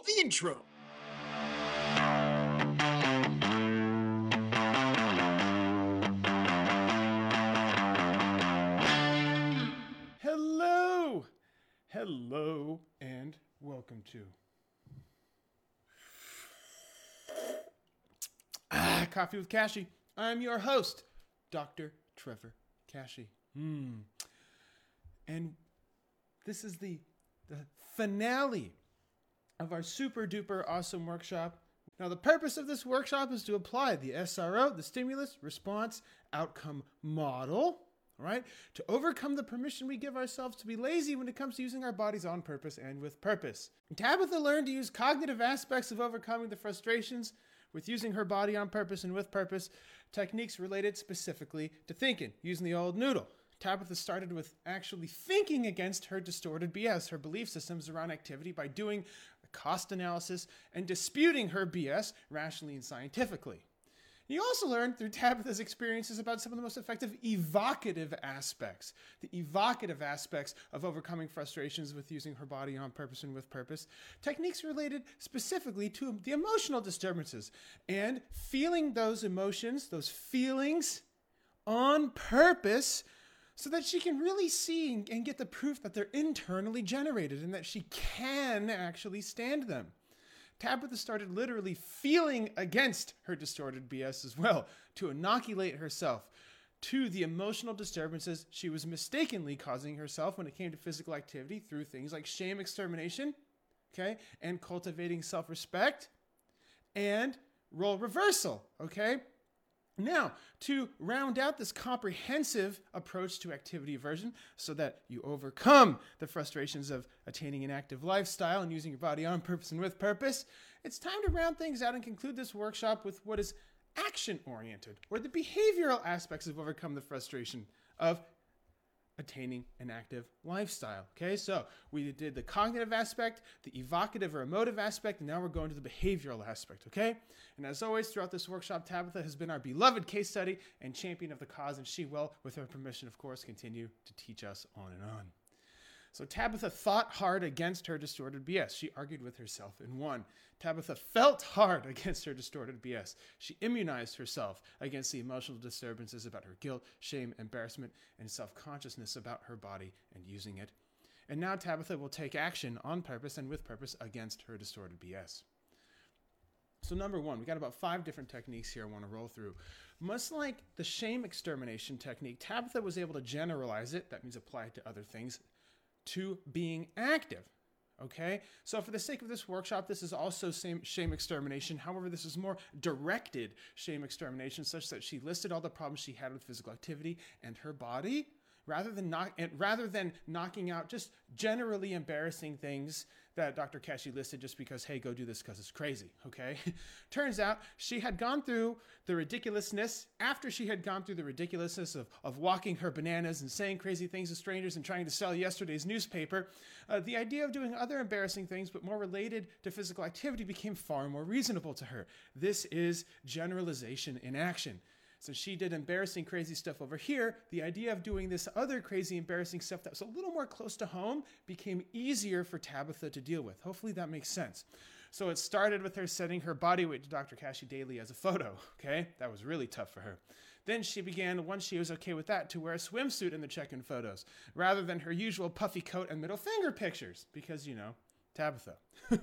Roll the intro. Hello, and welcome to Coffee with Cashy. I'm your host, Dr. Trevor Cashy. And this is the finale of our super duper awesome workshop. Now, the purpose of this workshop is to apply the SRO, the stimulus response outcome model, right? To overcome the permission we give ourselves to be lazy when it comes to using our bodies on purpose and with purpose. Tabitha learned to use cognitive aspects of overcoming the frustrations with using her body on purpose and with purpose, techniques related specifically to thinking, using the old noodle. Tabitha started with actually thinking against her distorted BS, her belief systems around activity, by doing a cost analysis and disputing her BS rationally and scientifically. You also learned through Tabitha's experiences about some of the most effective evocative aspects. The evocative aspects of overcoming frustrations with using her body on purpose and with purpose. Techniques related specifically to the emotional disturbances and feeling those emotions, those feelings on purpose, so that she can really see and get the proof that they're internally generated and that she can actually stand them. Tabitha started literally feeling against her distorted BS as well, to inoculate herself to the emotional disturbances she was mistakenly causing herself when it came to physical activity through things like shame extermination, okay, and cultivating self-respect and role reversal, okay? Now, to round out this comprehensive approach to activity aversion so that you overcome the frustrations of attaining an active lifestyle and using your body on purpose and with purpose, it's time to round things out and conclude this workshop with what is action-oriented, or the behavioral aspects of overcome the frustration of attaining an active lifestyle. Okay, so we did the cognitive aspect, the evocative or emotive aspect, and now we're going to the behavioral aspect. Okay, and as always throughout this workshop, Tabitha has been our beloved case study and champion of the cause, and she will, with her permission, of course, continue to teach us on and on. So Tabitha thought hard against her distorted BS. She argued with herself and won. Tabitha felt hard against her distorted BS. She immunized herself against the emotional disturbances about her guilt, shame, embarrassment, and self-consciousness about her body and using it. And now Tabitha will take action on purpose and with purpose against her distorted BS. So number one, we got about 5 different techniques here I want to roll through. Much like the shame extermination technique, Tabitha was able to generalize it, that means apply it to other things, to being active. Okay, so for the sake of this workshop, this is also shame extermination. However, this is more directed shame extermination, such that she listed all the problems she had with physical activity and her body, rather than knocking out just generally embarrassing things that Dr. Cashy listed just because, hey, go do this because it's crazy, okay? Turns out she had gone through the ridiculousness, after she had gone through the ridiculousness of walking her bananas and saying crazy things to strangers and trying to sell yesterday's newspaper, the idea of doing other embarrassing things but more related to physical activity became far more reasonable to her. This is generalization in action. So she did embarrassing, crazy stuff over here. The idea of doing this other crazy, embarrassing stuff that was a little more close to home became easier for Tabitha to deal with. Hopefully that makes sense. So it started with her sending her body weight to Dr. Cashy daily as a photo, okay? That was really tough for her. Then she began, once she was okay with that, to wear a swimsuit in the check-in photos, rather than her usual puffy coat and middle finger pictures, because, you know, Tabitha.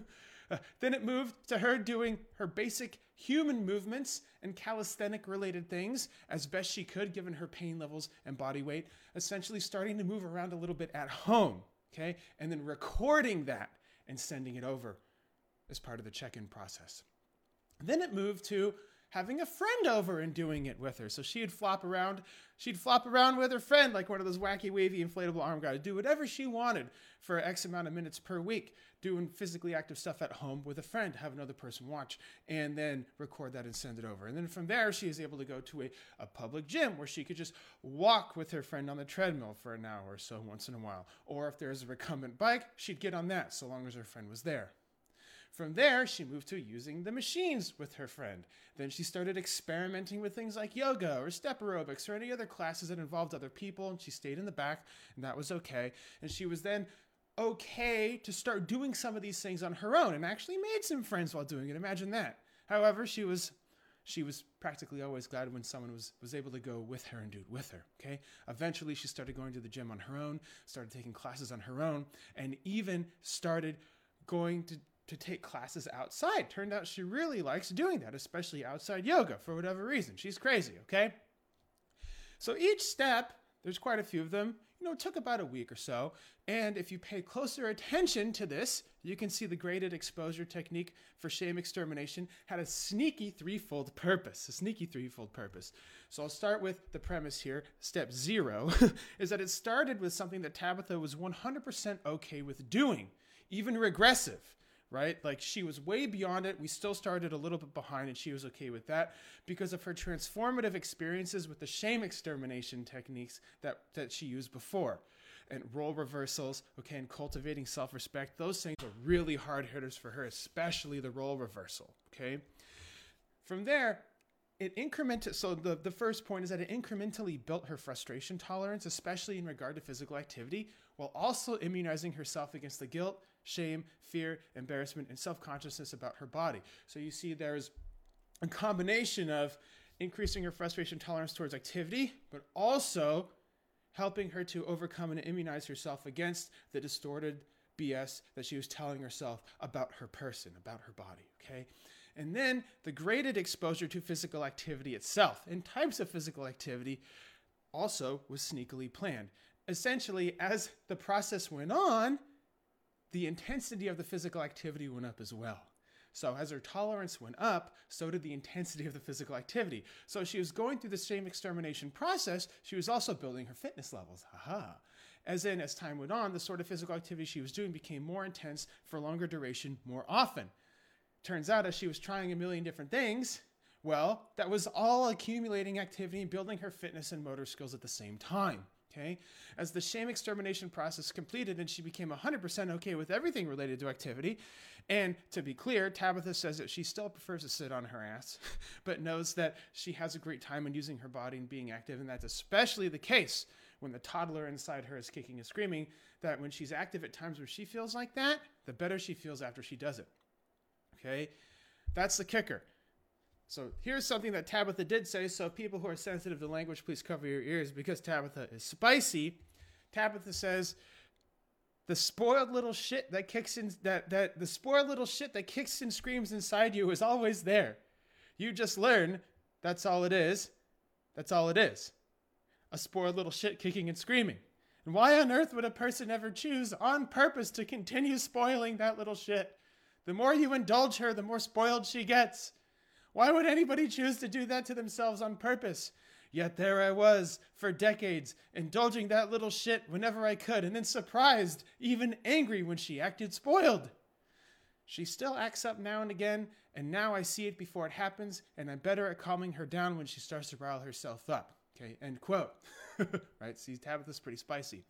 Then it moved to her doing her basic human movements and calisthenic-related things as best she could, given her pain levels and body weight, essentially starting to move around a little bit at home, okay? And then recording that and sending it over as part of the check-in process. Then it moved to having a friend over and doing it with her. So she'd flop around with her friend like one of those wacky, wavy, inflatable arm guys, do whatever she wanted for X amount of minutes per week, doing physically active stuff at home with a friend, have another person watch, and then record that and send it over. And then from there, she is able to go to a public gym where she could just walk with her friend on the treadmill for an hour or so once in a while. Or if there's a recumbent bike, she'd get on that so long as her friend was there. From there, she moved to using the machines with her friend. Then she started experimenting with things like yoga or step aerobics or any other classes that involved other people, and she stayed in the back, and that was okay. And she was then okay to start doing some of these things on her own and actually made some friends while doing it. Imagine that. However, she was practically always glad when someone was able to go with her and do it with her, okay? Eventually, she started going to the gym on her own, started taking classes on her own, and even started going to take classes outside. Turned out she really likes doing that, especially outside yoga for whatever reason. She's crazy, okay? So each step, there's quite a few of them, took about a week or so. And if you pay closer attention to this, you can see the graded exposure technique for shame extermination had a sneaky threefold purpose. So I'll start with the premise here. Step 0 is that it started with something that Tabitha was 100% okay with doing, even regressive. Right? Like she was way beyond it. We still started a little bit behind and she was okay with that because of her transformative experiences with the shame extermination techniques that she used before. And role reversals, okay, and cultivating self-respect. Those things are really hard hitters for her, especially the role reversal, okay? From there, so the first point is that it incrementally built her frustration tolerance, especially in regard to physical activity, while also immunizing herself against the guilt, shame, fear, embarrassment, and self-consciousness about her body. So you see there's a combination of increasing her frustration tolerance towards activity, but also helping her to overcome and immunize herself against the distorted BS that she was telling herself about her person, about her body, okay? And then the graded exposure to physical activity itself and types of physical activity also was sneakily planned. Essentially, as the process went on, the intensity of the physical activity went up as well. So as her tolerance went up, so did the intensity of the physical activity. So she was going through the shame extermination process, she was also building her fitness levels. As time went on, the sort of physical activity she was doing became more intense for longer duration more often. Turns out as she was trying a million different things, well, that was all accumulating activity and building her fitness and motor skills at the same time. Okay? As the shame extermination process completed and she became 100% okay with everything related to activity, and to be clear, Tabitha says that she still prefers to sit on her ass, but knows that she has a great time in using her body and being active, and that's especially the case when the toddler inside her is kicking and screaming, that when she's active at times where she feels like that, the better she feels after she does it. Okay? That's the kicker. So here's something that Tabitha did say. So people who are sensitive to language, please cover your ears because Tabitha is spicy. Tabitha says, the spoiled little shit that kicks in, the spoiled little shit that kicks and screams inside you is always there. You just learn that's all it is. That's all it is. A spoiled little shit kicking and screaming. And why on earth would a person ever choose on purpose to continue spoiling that little shit? The more you indulge her, the more spoiled she gets. Why would anybody choose to do that to themselves on purpose? Yet there I was, for decades, indulging that little shit whenever I could, and then surprised, even angry when she acted spoiled. She still acts up now and again, and now I see it before it happens, and I'm better at calming her down when she starts to rile herself up. Okay, end quote. Right, see, Tabitha's pretty spicy.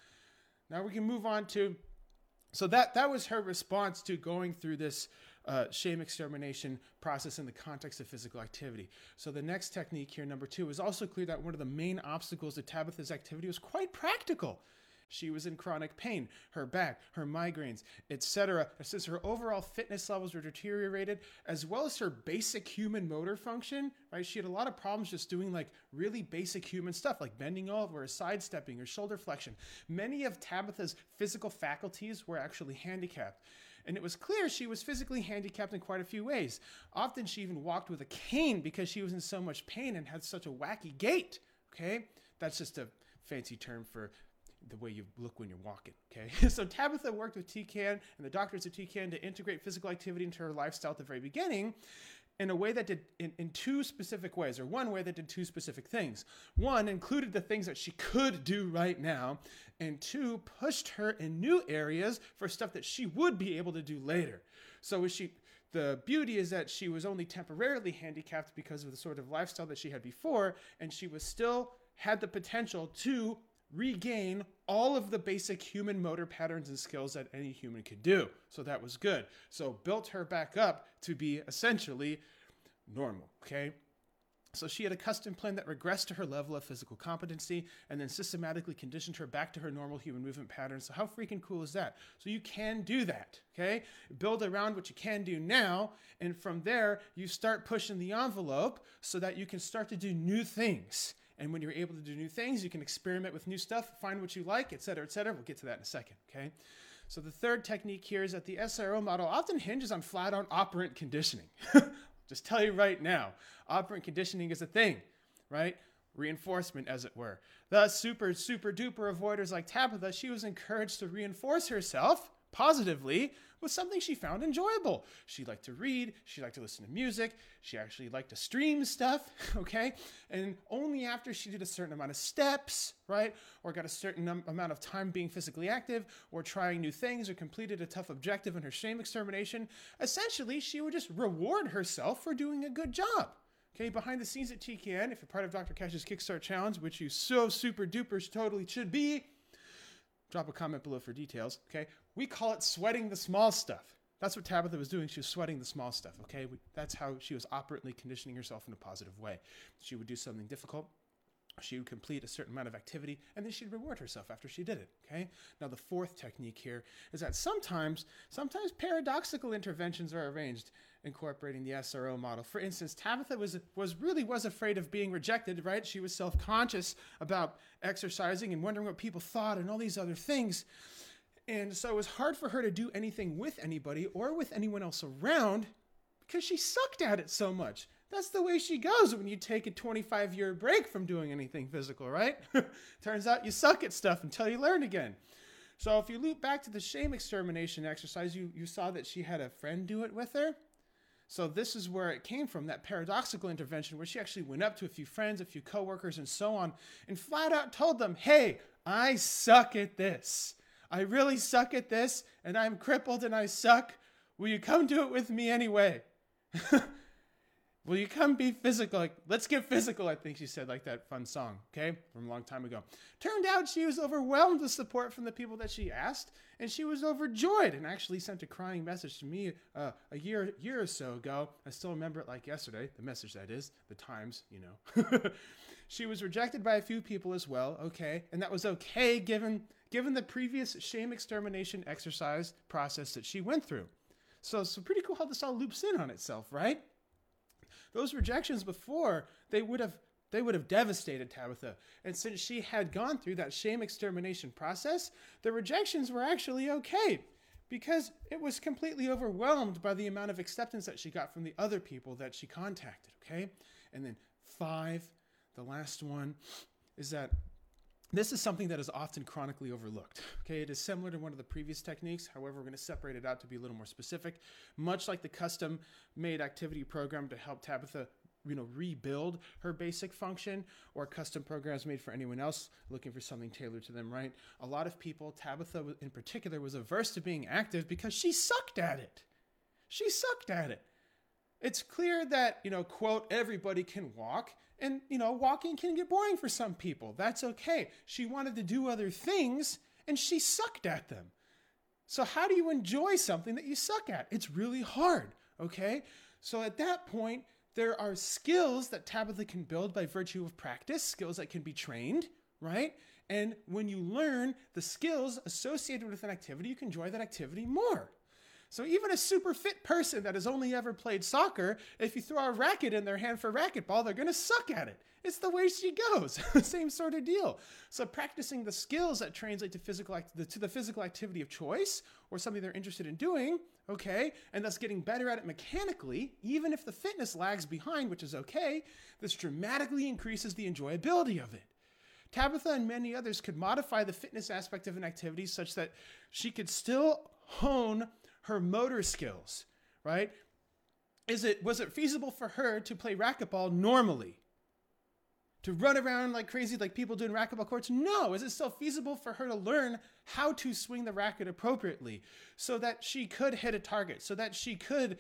Now we can move on to, so that was her response to going through this shame extermination process in the context of physical activity. So the next technique here, number 2, is also clear that one of the main obstacles to Tabitha's activity was quite practical. She was in chronic pain, her back, her migraines, etc. Since her overall fitness levels were deteriorated, as well as her basic human motor function, right? She had a lot of problems just doing like really basic human stuff, like bending over, or sidestepping, or shoulder flexion. Many of Tabitha's physical faculties were actually handicapped. And it was clear she was physically handicapped in quite a few ways. Often she even walked with a cane because she was in so much pain and had such a wacky gait, okay? That's just a fancy term for the way you look when you're walking, okay? So Tabitha worked with TCAN and the doctors at TCAN to integrate physical activity into her lifestyle at the very beginning in a way that did, in two specific ways, or one way that did two specific things. One, included the things that she could do right now, and 2, pushed her in new areas for stuff that she would be able to do later. So the beauty is that she was only temporarily handicapped because of the sort of lifestyle that she had before, and she was still had the potential to regain all of the basic human motor patterns and skills that any human could do. So that was good. So built her back up to be essentially normal, okay? So she had a custom plan that regressed to her level of physical competency and then systematically conditioned her back to her normal human movement patterns. So how freaking cool is that? So you can do that, okay? Build around what you can do now, and from there, you start pushing the envelope so that you can start to do new things. And when you're able to do new things, you can experiment with new stuff, find what you like, et cetera, et cetera. We'll get to that in a second, okay? So the third technique here is that the SRO model often hinges on flat-out operant conditioning. Just tell you right now, operant conditioning is a thing, right? Reinforcement, as it were. The super duper avoiders like Tabitha, she was encouraged to reinforce herself positively with something she found enjoyable. She liked to read, she liked to listen to music, she actually liked to stream stuff, okay? And only after she did a certain amount of steps, right? Or got a certain amount of time being physically active, or trying new things, or completed a tough objective in her shame extermination, essentially she would just reward herself for doing a good job. Okay, behind the scenes at TKN, if you're part of Dr. Cash's Kickstart Challenge, which you so super duper totally should be, drop a comment below for details, okay? We call it sweating the small stuff. That's what Tabitha was doing. She was sweating the small stuff, okay? That's how she was operantly conditioning herself in a positive way. She would do something difficult. She would complete a certain amount of activity, and then she'd reward herself after she did it, okay? Now, the fourth technique here is that sometimes paradoxical interventions are arranged incorporating the SRO model. For instance, Tabitha was afraid of being rejected, right? She was self-conscious about exercising and wondering what people thought and all these other things. And so it was hard for her to do anything with anybody or with anyone else around because she sucked at it so much. That's the way she goes when you take a 25-year break from doing anything physical, right? Turns out you suck at stuff until you learn again. So if you loop back to the shame extermination exercise, you saw that she had a friend do it with her. So this is where it came from, that paradoxical intervention where she actually went up to a few friends, a few coworkers, and so on, and flat out told them, hey, I suck at this. I really suck at this, and I'm crippled and I suck. Will you come do it with me anyway? Will you come be physical? Like, let's get physical, I think she said, like that fun song, okay, from a long time ago. Turned out she was overwhelmed with support from the people that she asked, and she was overjoyed and actually sent a crying message to me a year or so ago. I still remember it like yesterday, the message that is, the times, you know. She was rejected by a few people as well, okay, and that was okay given the previous shame extermination exercise process that she went through. So it's pretty cool how this all loops in on itself, right? Those rejections before, they would have devastated Tabitha. And since she had gone through that shame extermination process, the rejections were actually okay because it was completely overwhelmed by the amount of acceptance that she got from the other people that she contacted, okay? And then 5, the last one, is that this is something that is often chronically overlooked. Okay, it is similar to one of the previous techniques. However, we're going to separate it out to be a little more specific. Much like the custom-made activity program to help Tabitha, rebuild her basic function, or custom programs made for anyone else looking for something tailored to them, right? A lot of people, Tabitha in particular, was averse to being active because she sucked at it. She sucked at it. It's clear that, quote, everybody can walk. And, walking can get boring for some people. That's okay. She wanted to do other things, and she sucked at them. So how do you enjoy something that you suck at? It's really hard, okay? So at that point, there are skills that Tabitha can build by virtue of practice, skills that can be trained, right? And when you learn the skills associated with an activity, you can enjoy that activity more. So even a super fit person that has only ever played soccer, if you throw a racket in their hand for racquetball, they're going to suck at it. It's the way she goes. Same sort of deal. So practicing the skills that translate to the physical activity of choice or something they're interested in doing, okay, and thus getting better at it mechanically, even if the fitness lags behind, which is okay, this dramatically increases the enjoyability of it. Tabitha and many others could modify the fitness aspect of an activity such that she could still hone her motor skills, right? Was it feasible for her to play racquetball normally? To run around like crazy like people do in racquetball courts? No. Is it still feasible for her to learn how to swing the racket appropriately so that she could hit a target, so that she could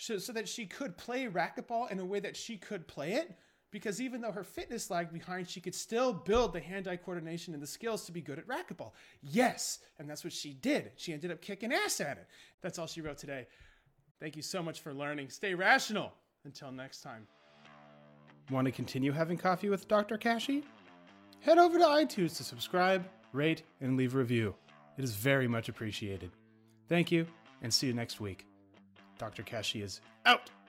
play racquetball in a way that she could play it? Because even though her fitness lagged behind, she could still build the hand-eye coordination and the skills to be good at racquetball. Yes, and that's what she did. She ended up kicking ass at it. That's all she wrote today. Thank you so much for learning. Stay rational. Until next time. Want to continue having coffee with Dr. Kashi? Head over to iTunes to subscribe, rate, and leave a review. It is very much appreciated. Thank you, and see you next week. Dr. Kashi is out!